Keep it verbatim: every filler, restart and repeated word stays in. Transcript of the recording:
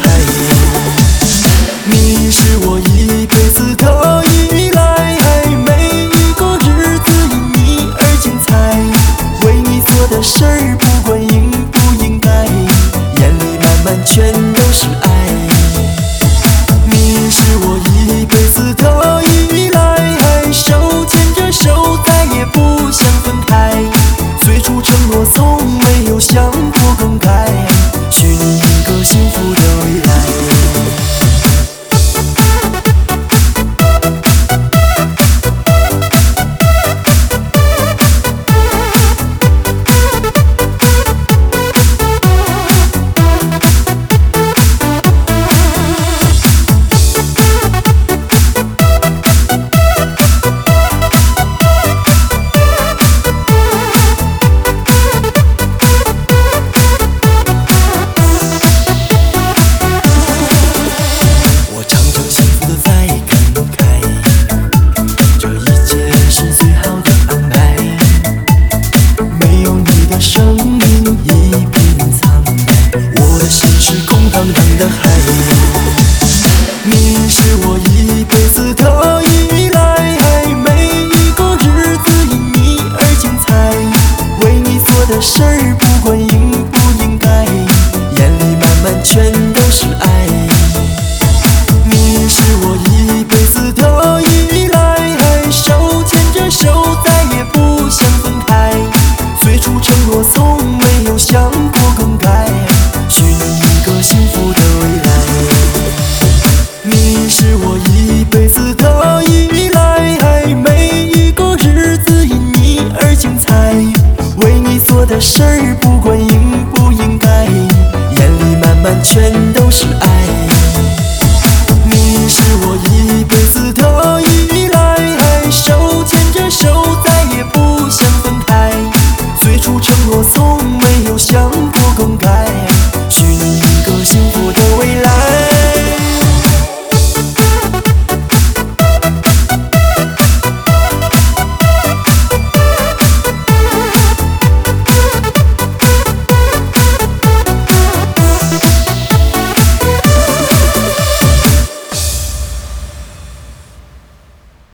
海。你是我一辈子的依赖，每一个日子因你而精彩。为你做的事儿，不管应不应该，眼里满满全都是爱。你是我一辈子的依赖，手牵着手，再也不想分开。最初承诺从没有想过更改，许你一个幸福的未来。你是我一辈子的依赖，每一个日子因你而精彩。为你做的事儿，不管应不应该，眼里满满全都是爱。你是我一辈子的依赖，手牵着手，再也不想分开。最初承诺从没有想过更改，许你一个幸福的未来。你是我一辈子的依赖，每一个日子因你而精彩。为你做的事儿，不管应不应该，眼里满满全都是爱。